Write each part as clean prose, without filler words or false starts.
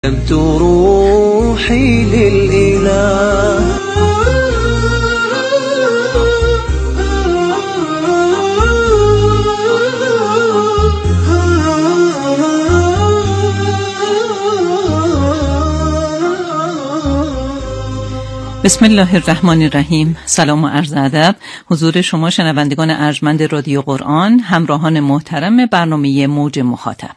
روحي للإله. بسم الله الرحمن الرحیم. سلام و عرض ادب حضور شما شنوندگان ارجمند رادیو قرآن، همراهان محترم برنامه موج مخاطب.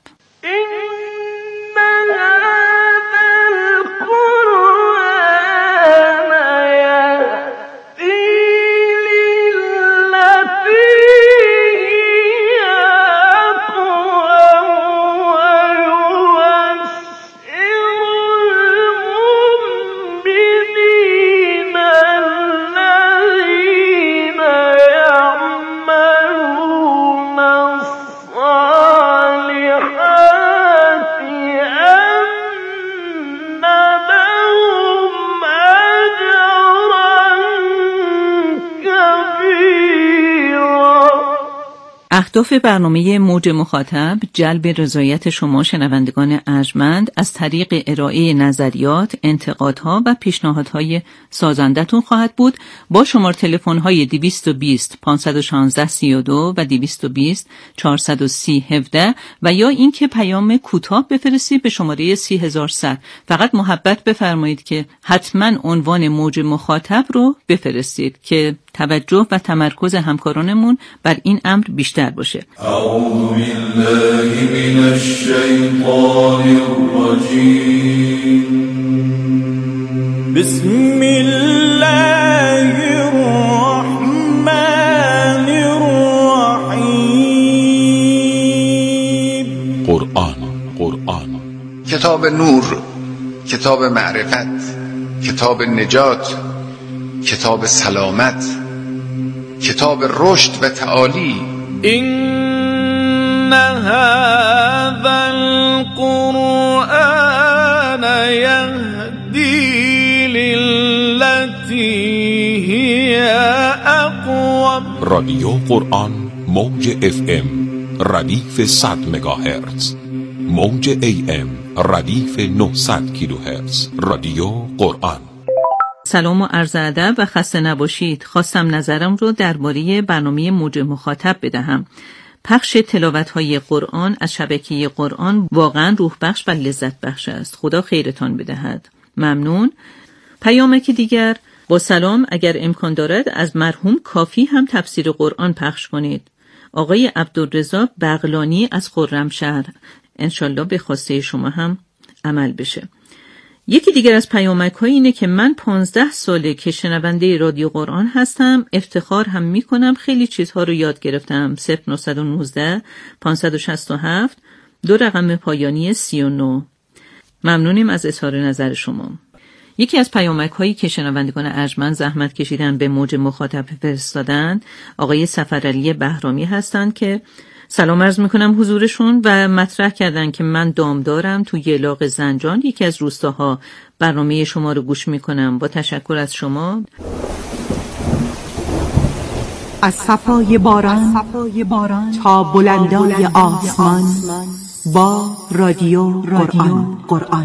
اهداف برنامه موج مخاطب جلب رضایت شما شنوندگان ارجمند از طریق ارائه نظریات، انتقادها و پیشنهادهای سازندتون خواهد بود با شماره تلفن‌های 220 516 32 و 220 430 17 و یا اینکه پیام کوتاه بفرستید به شماره 30100. فقط محبت بفرمایید که حتما عنوان موج مخاطب رو بفرستید که توجه و تمرکز همکارانمون بر این امر بیشتر باشه. اعوذ بالله من الشیطان الرجیم. بسم الله الرحمن الرحیم. قرآن کتاب نور، کتاب معرفت، کتاب نجات، کتاب سلامت، کتاب رشد و تعالی. این هذا القرآن یهدی للتی هی اقوم. رادیو قرآن موج FM ردیف 100 مگاهرتز، موج AM ردیف 900 کیلوهرتز. رادیو قرآن. سلام و عرض ادب و خسته نباشید. خواستم نظرم رو درباره برنامه موج مخاطب بدهم. پخش تلاوت‌های قرآن از شبکه قرآن واقعا روح بخش و لذت بخش است. خدا خیرتان بدهد. ممنون. پیامک دیگر: با سلام، اگر امکان دارد از مرحوم کافی هم تفسیر قرآن پخش کنید. آقای عبدالرضا بغلانی از خرمشهر. انشالله به خواسته شما هم عمل بشه. یکی دیگر از پیامک‌ها اینه که من 15 ساله که شنونده رادیو قرآن هستم. افتخار هم میکنم خیلی چیزها رو یاد گرفتم. 0919 567 2 رقم پایانی 39. ممنونیم از اظهار نظر شما. یکی از پیامک‌هایی که شنوندگان ارجمند زحمت کشیدن به موج مخاطب فرستادند آقای سفرعلی بهرامی هستند که سلام عرض میکنم حضورشون و مطرح کردن که من دامدارم تو یلاق زنجان، یکی از روستاها، برنامه شما رو گوش میکنم. با تشکر از شما. از صفای باران تا بلندای آسمان با رادیو قرآن.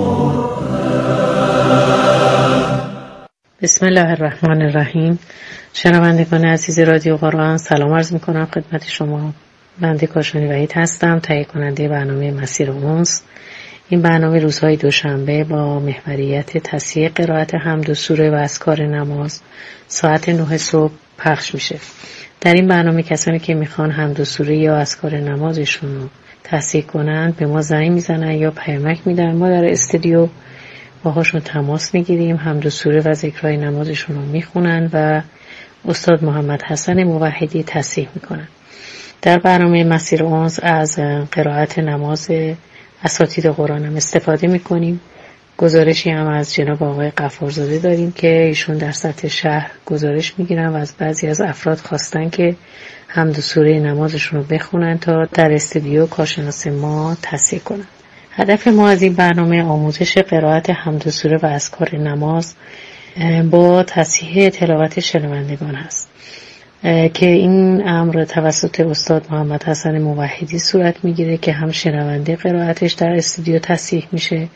بسم الله الرحمن الرحیم. شنوندگان عزیز رادیو قرآن، سلام عرض میکنم خدمت شما. بنده کاشانی وحید هستم، تهیه کننده برنامه مسیر اونس. این برنامه روزهای دوشنبه با محوریت تصحیح قرائت حمد و سوره و اذکار نماز ساعت 9 صبح پخش میشه. در این برنامه کسانی که میخوان حمد و سوره یا اذکار نمازشون رو تصحیح کنن به ما زنگ میزنن یا پیامک میدن. ما در استودیو باهاشون تماس میگیریم، حمد و سوره و ذکرهای نمازشون رو میخونن و استاد محمد حسن موحدی تصحیح میکنن. در برنامه مسیر اونس از قرائت نماز اساتید قرآن هم استفاده میکنیم. گزارشی هم از جناب آقای غفارزاده داریم که ایشون در سطح شهر گزارش میگیرن و از بعضی از افراد خواستن که حمد و سوره نمازشون رو بخونن تا در استودیو کارشناس ما تصحیح کنن. هدف ما از این برنامه آموزش قرائت حمد و سوره و اذکار نماز با تصحیح تلاوت شنوندگان است که این امر توسط استاد محمد حسن موحدی صورت میگیره که هم شنونده قرائتش در استودیو تصحیح میشه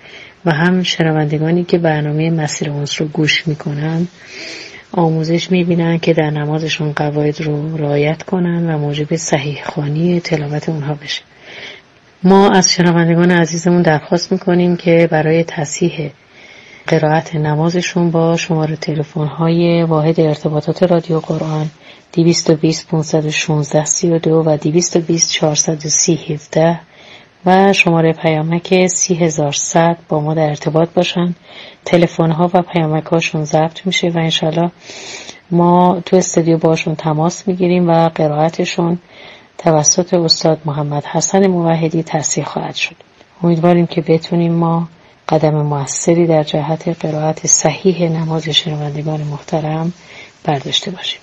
و هم شنوندگانی که برنامه مسیر اونس رو گوش میکنن آموزش میبینن که در نمازشون قواعد رو رعایت کنن و موجب صحیح خوانی تلاوت اونها بشه. ما از شنوندگان عزیزمون درخواست میکنیم که برای تصحیح قرائت نمازشون با شماره تلفن‌های واحد ارتباطات رادیو قرآن 220 516 32 و 220 430 17 و شماره پیامک 30100 با ما در ارتباط باشن. تلفن‌ها و پیامک‌هاشون ضبط میشه و انشالله ما تو استودیو باشون تماس میگیریم و قرائتشون توسط استاد محمد حسن موحدی تصحیح خواهد شد. امیدواریم که بتونیم ما قدم موثری در جهت قرائت صحیح نماز شنوندگان محترم برداشته باشیم.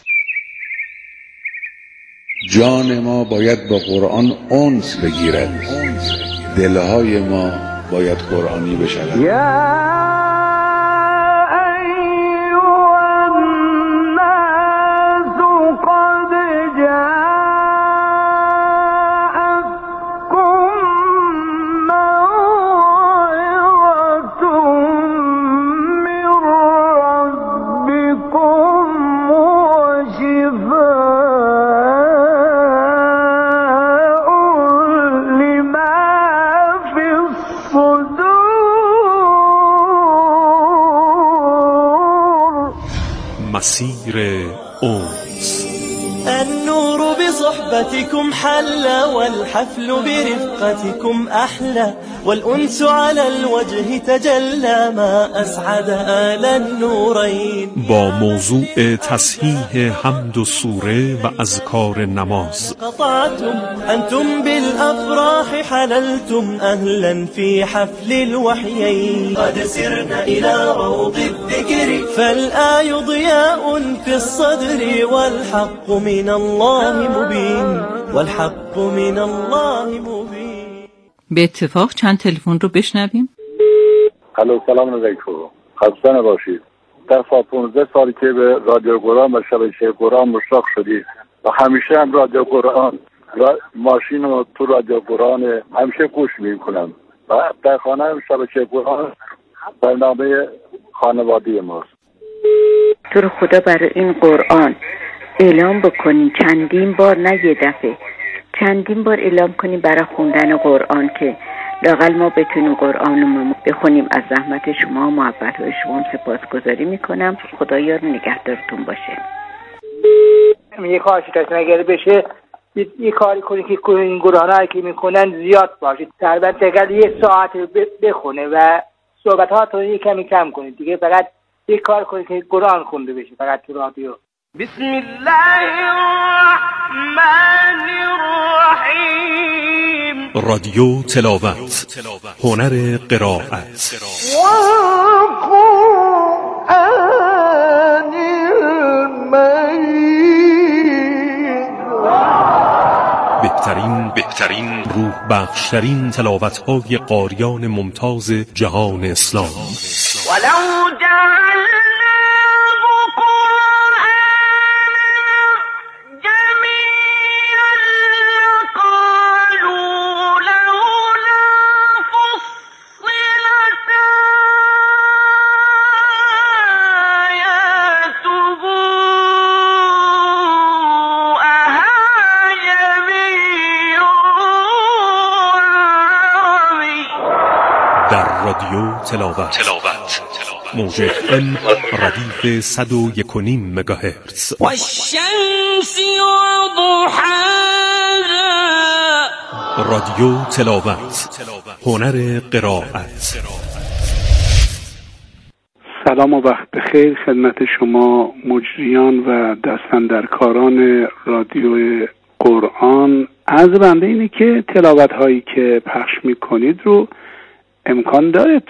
جان ما باید با قرآن انس بگیرد، دلهای ما باید قرآنی بشود. مسیر اونس. النور بصحبتكم حلى والحفل برفقتكم أحلى والأنس على الوجه تجلى ما أسعد آل النورين. با موضوع تصحیح حمد و سوره و اذکار نماز. قطعتم أنتم بالأفراح حللتم أهلا في حفل الوحيين. قد سرنا إلى روض الذكر فالآي ضياء في الصدر والحق من الله مبين والحق من الله مبين. به اتفاق چند تلفن رو بشنویم. الو، سلام علیکم، خسته نباشید. در 15 سالی که به رادیو قرآن و شبکه قرآن مشتاق شدید و همیشه هم رادیو قرآن و ماشین و تو رادیو قرآن همیشه گوش میکنم و در خانه هم شبکه قرآن برنامه خانوادی ماست. تو رو خدا برای این قرآن اعلام بکنی، چندین بار، نه یه دفعه، چندین بار اعلام کنیم برای خوندن قرآن که لااقل ما بتونیم قرآن رو بخونیم. از زحمت شما و محبت شما سپاسگزاری میکنم. خدایا نگهدارتون باشه. یه کار شکستنگری بشه، یه کاری کنید که این قرآن‌هایی که میکنن زیاد باشید. تقریبا تقریبا یه ساعت بخونه و صحبت‌هاتون یه کمی کم کنید دیگه. فقط یه کار کنید که قرآن خونده بشه فقط تو رادیو. بسم الله الرحمن الرحیم. رادیو تلاوت، هنر قرائت. والقرآن المجید. بهترین روح بخشترین تلاوت‌های قاریان ممتاز جهان اسلام. ولو رادیو تلاوت موج FM ردیف 101.5 مگاهرتز. والشمس وضحاها. رادیو تلاوت، هنر قرائت. سلام و وقت بخیر خدمت شما مجریان و دستاندرکاران رادیو قرآن. عرض بنده اینه که تلاوت هایی که پخش میکنید رو امکان داره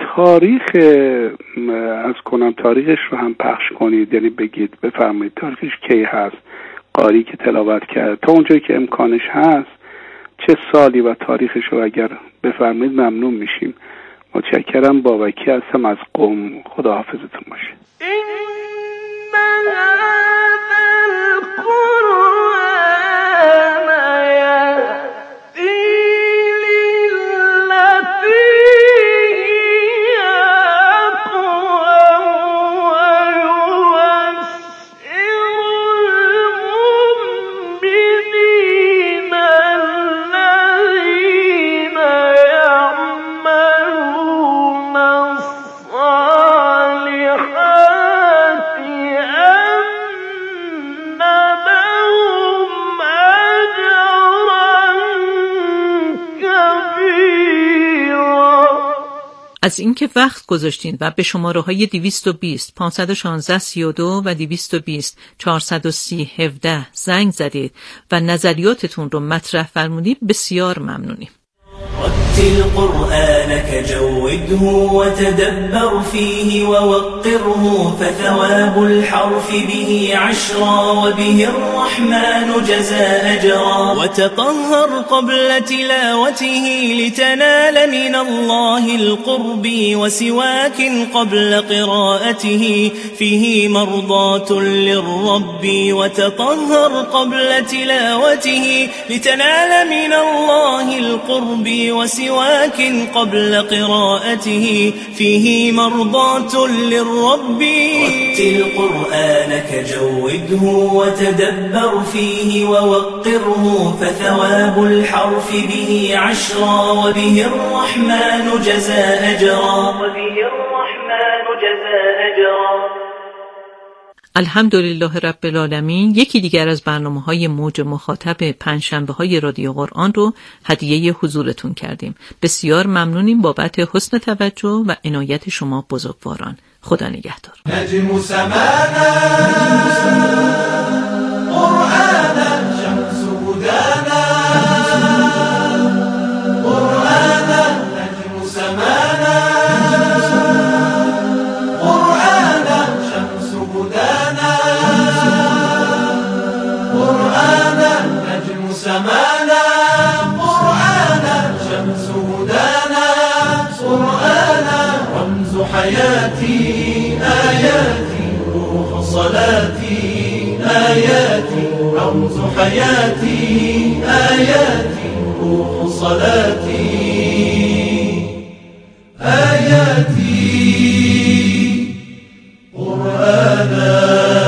تاریخش رو هم پخش کنید، یعنی بگید بفرمایید تاریخش کی هست، قاری که تلاوت کرد، تا اونجایی که امکانش هست چه سالی و تاریخش رو اگر بفرمایید ممنون میشیم. متشکرم. بابکی هستم از قم. خدا حافظتون باشه. از اینکه وقت گذاشتین و به شماره‌های 220 516 32 و 220 430 17 زنگ زدید و نظریاتتون رو مطرح فرمودید بسیار ممنونیم. رتل قرآنك جوده وتدبر فيه ووقره فثواب الحرف به عشرا وبه الرحمن جزاء أجرا وتطهر قبل تلاوته لتنال من الله القرب وسواك قبل قراءته فيه مرضاة للرب وتطهر قبل تلاوته لتنال من الله القرب وسواك قبل قراءته فيه مرضاة للرب رتل قرآنك جوده وتدبر فيه ووقره فثواب الحرف به عشرا وبه الرحمن جزاء أجرا الحمدلله رب العالمین. یکی دیگر از برنامه‌های موج مخاطب پنجشنبه‌های رادیو قرآن رو هدیه حضورتون کردیم. بسیار ممنونیم بابت حسن توجه و عنایت شما بزرگواران. خدا نگهدار. نجم سمانا قرآنا شمس هدانا قرآنا نجم سمانا قرآنا شمس هدانا قرآنا نجم سمانا قرآنا شمس هدانا قرآنا رمز حياتي آياتي روح صلاتي آياتي رمز حياتي آياتي روح صلاتي آياتي قرآنا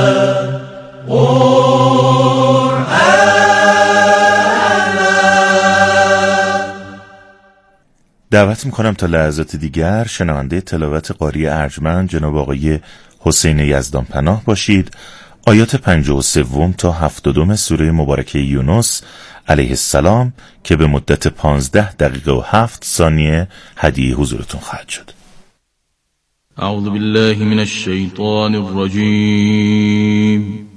دعوت میکنم تا لحظات دیگر شنونده تلاوت قاری ارجمند جناب آقای حسین یزدان پناه باشید. آیات 53 تا 72 سوره مبارکه یونس علیه السلام که به مدت 15 دقیقه و 7 ثانیه هدیه حضورتون خواهد شد. اعوذ بالله من الشیطان الرجیم.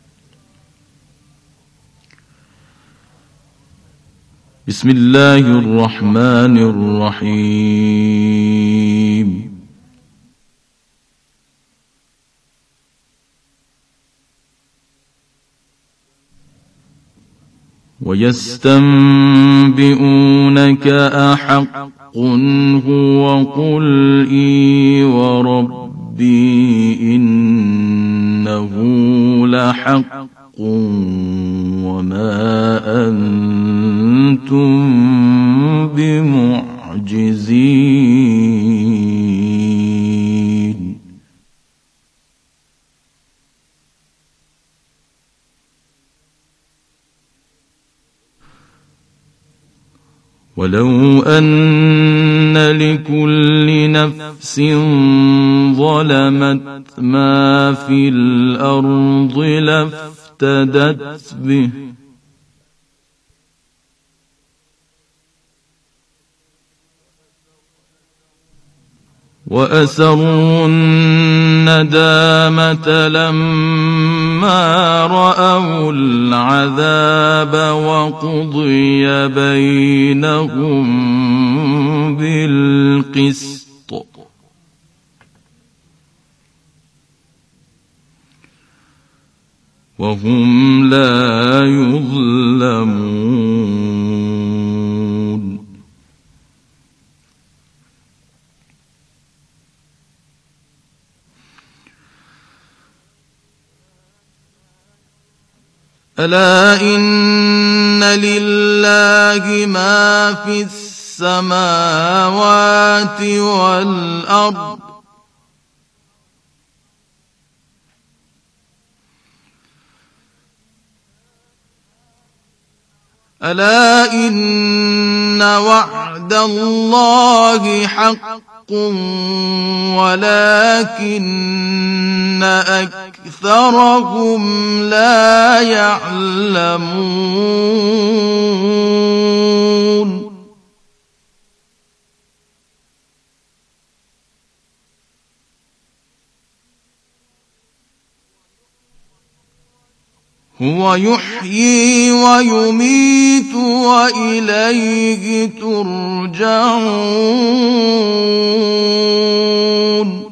بسم الله الرحمن الرحیم. وَيَسْتَنْبِئُونَكَ أَحَقٌّ هُوَ قُلْ إِي وَرَبِّي إِنَّهُ لَحَقٌّ وَمَا أَنْتُمْ بِمُعْجِزِينَ. ولو أن لكل نفس ظلمت ما في الأرض لافتدت به وأسروا الندامة لما رأوا العذاب وقضي بينهم بالقسط وهم لا يظلمون. ألا إن لله ما في السماوات والأرض ألا إن وعد الله حق ولكن أكثرهم لا يعلمون. هو يحيي ويميت وإليه ترجعون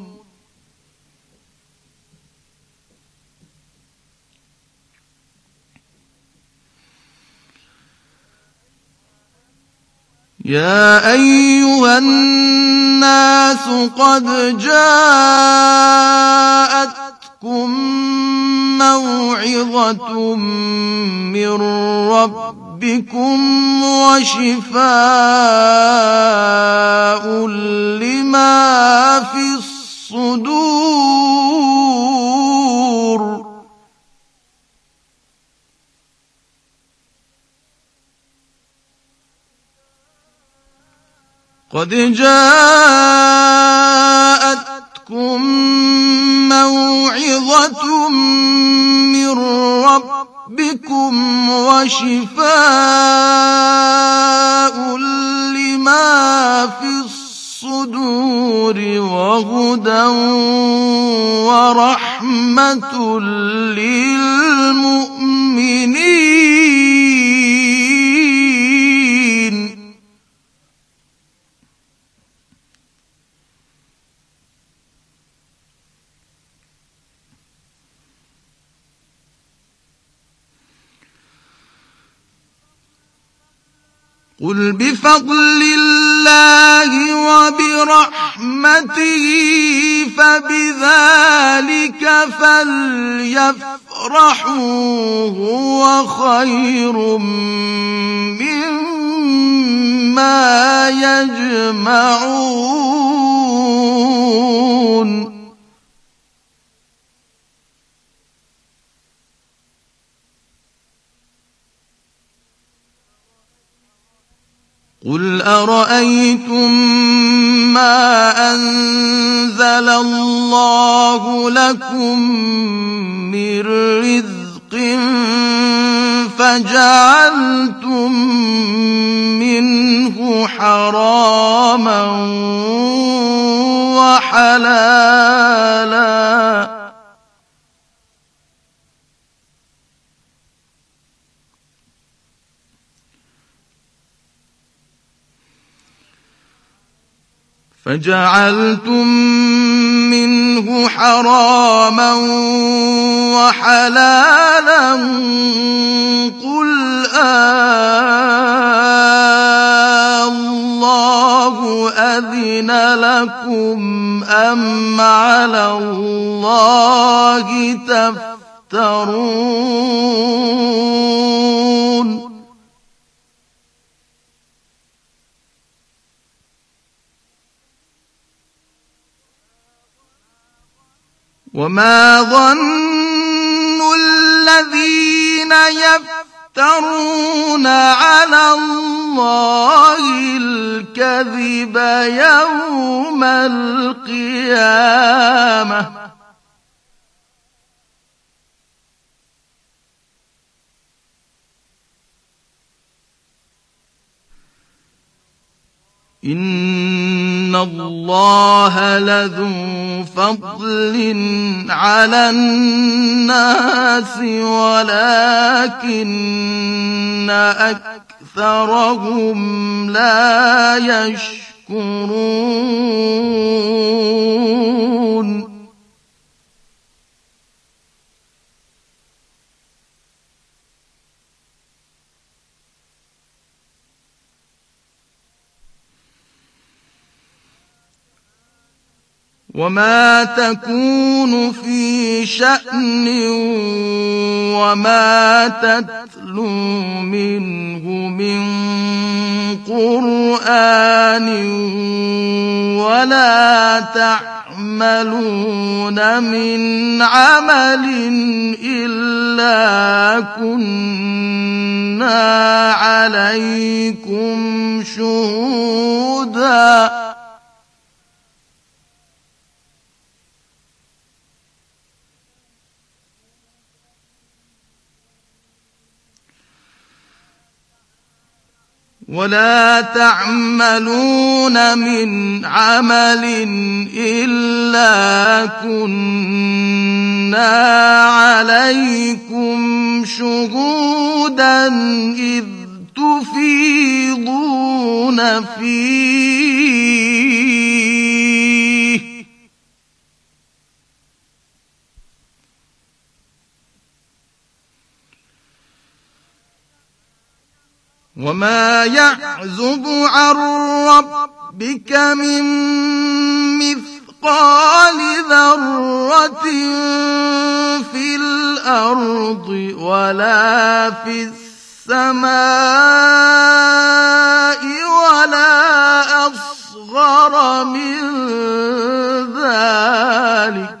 يا أيها الناس قد جاءتكم موعظة من ربكم وشفاء لما في الصدور قد جاءتكم موعظة من ربكم وشفاء لما في الصدور وهدى ورحمة للمؤمنين قل بفضل الله وبرحمته فبذلك فليفرحوا هو خير مما يجمعون قل أرأيتم ما أنزل الله لكم من رزق فجعلتم منه حراما وحلالا فجعلتم منه حراما وحلالا قل الله أذن لكم أم على الله تفترون وما ظن الذين يفترون على الله الكذب يوم القيامة إن الله لذو فضل على الناس ولكن أكثرهم لا يشكرون وما تكون في شأن وما تتلو منه من قرآن ولا تعملون من عمل إلا كنا عليكم شهودا ولا تعملون من عمل إلا كنا عليكم شهودا إذ تفيضون فيه وما يعزب عن ربك من مثقال ذرة في الأرض ولا في السماء ولا أصغر من ذلك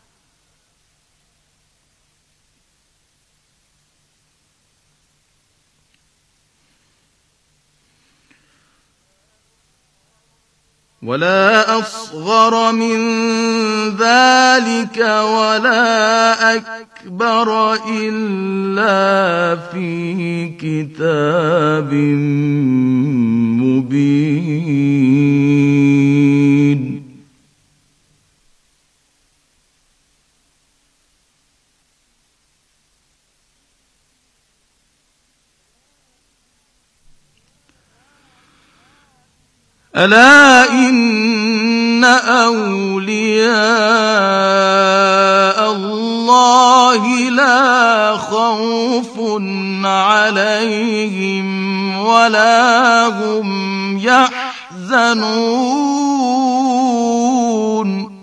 ولا أكبر إلا في كتاب مبين. ألا إن أولياء الله لا خوف عليهم ولا هم يحزنون.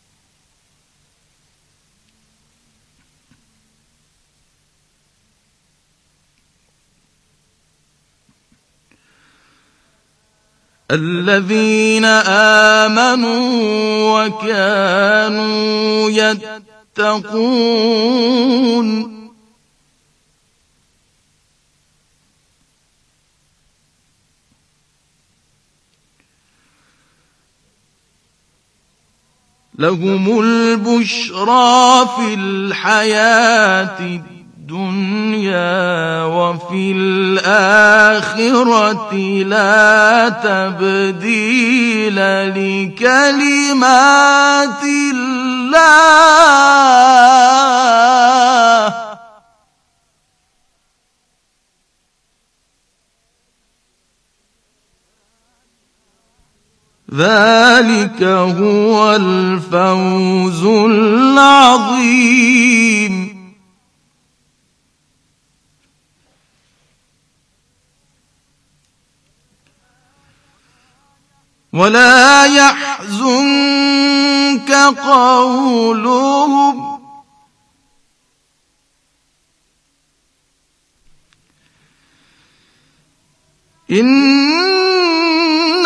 الذين آمنوا وكانوا يتقون لهم البشرى في الحياة الدنيا وفي الآخرة لا تبديل لكلمات الله ذلك هو الفوز العظيم. ولا يحزنك قولهم إن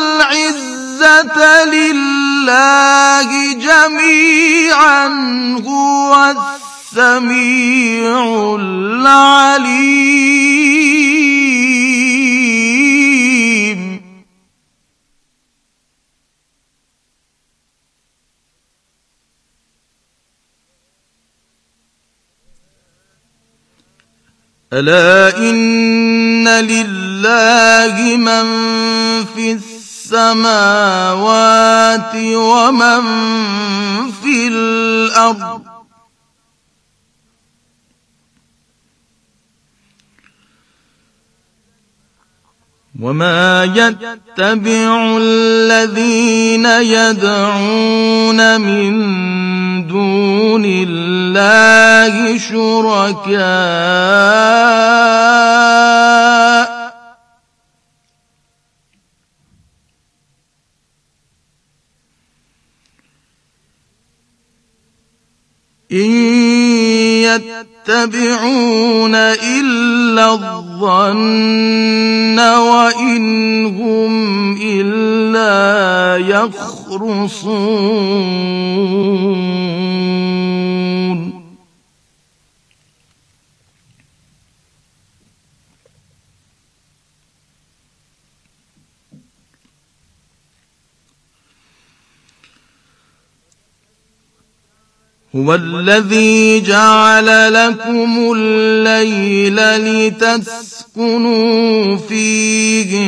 العزة لله جميعا هو السميع العليم. ألا إن لله من في السماوات ومن في الأرض وما يتبع الذين يدعون من دون الله شركاء إن يتبعون إلا الظن وإن هم إلا يخرصون. هو الذي جعل لكم الليل لتسكنوا فيه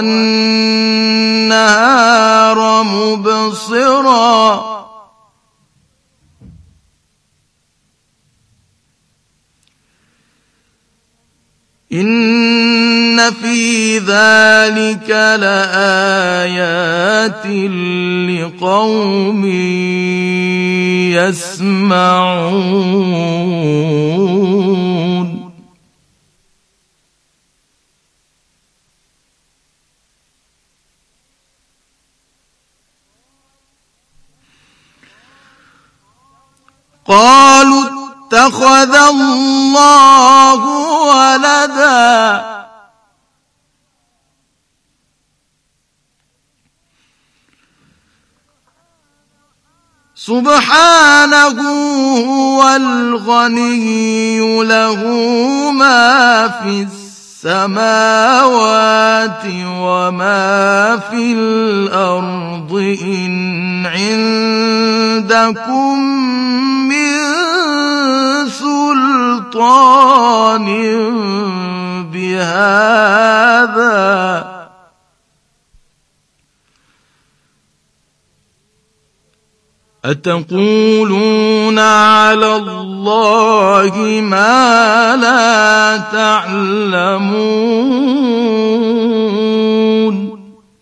والنهار مبصرا إن في ذلك لآيات لقوم يسمعون قالوا اتخذ الله ولدا سبحانه هو الغني له ما في السماوات وما في الأرض إن عندكم من سلطان بهذا أتقولون على الله ما لا تعلمون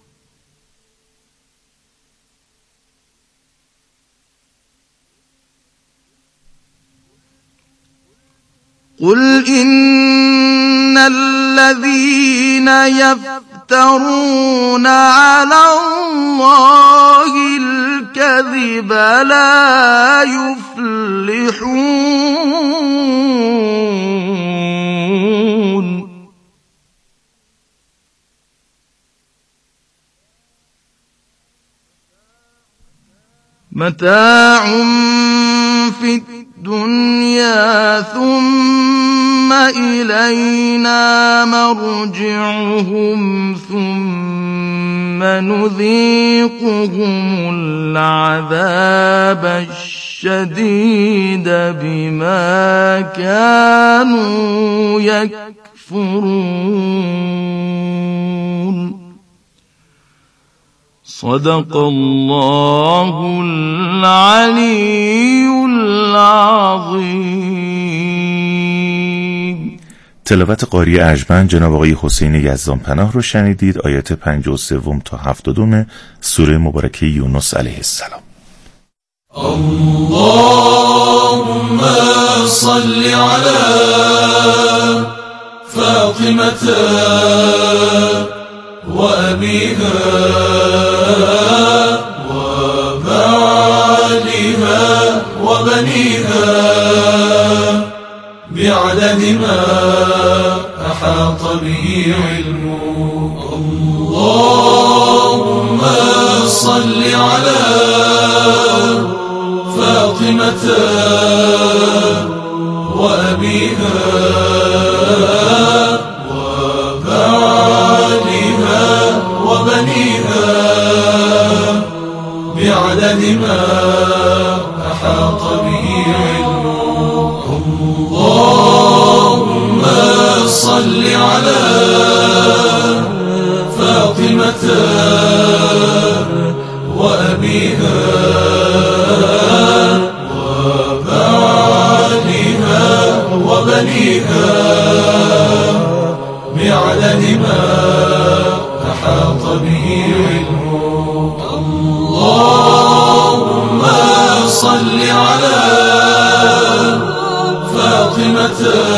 قل إن الذين يفترون على الله الكذب لا يفلحون متاع في الدنيا ثم إلينا مرجعهم ثم نذيقهم العذاب الشديد بما كانوا يكفرون صدق الله العلي العظیم. تلاوت قاری ارجمند جناب آقای حسین یزدان پناه رو شنیدید. آیات 53 تا 72 سوره مبارکه یونس علیه السلام. اللهم صل على فاطمة وأبيها وبعلها وبنيها بعدد ما أحاط به علمه. اللهم صل على فاطمة وأبيها وبعلها وبنيها بعدد ما أحاط به علمه. اللهم صل على فاطمة وأبيها وبعلها وبنيها بعدد ما أحاط به علمه. اللهم صل على فاطمة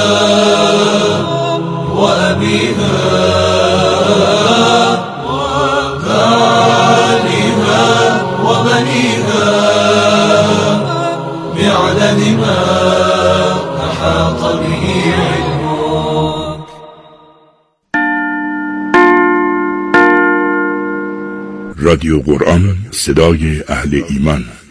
وأبيها وبعلها وبنيها بعدد ما أحاط به علمه. رادیو قرآن، صدای اهل ایمان.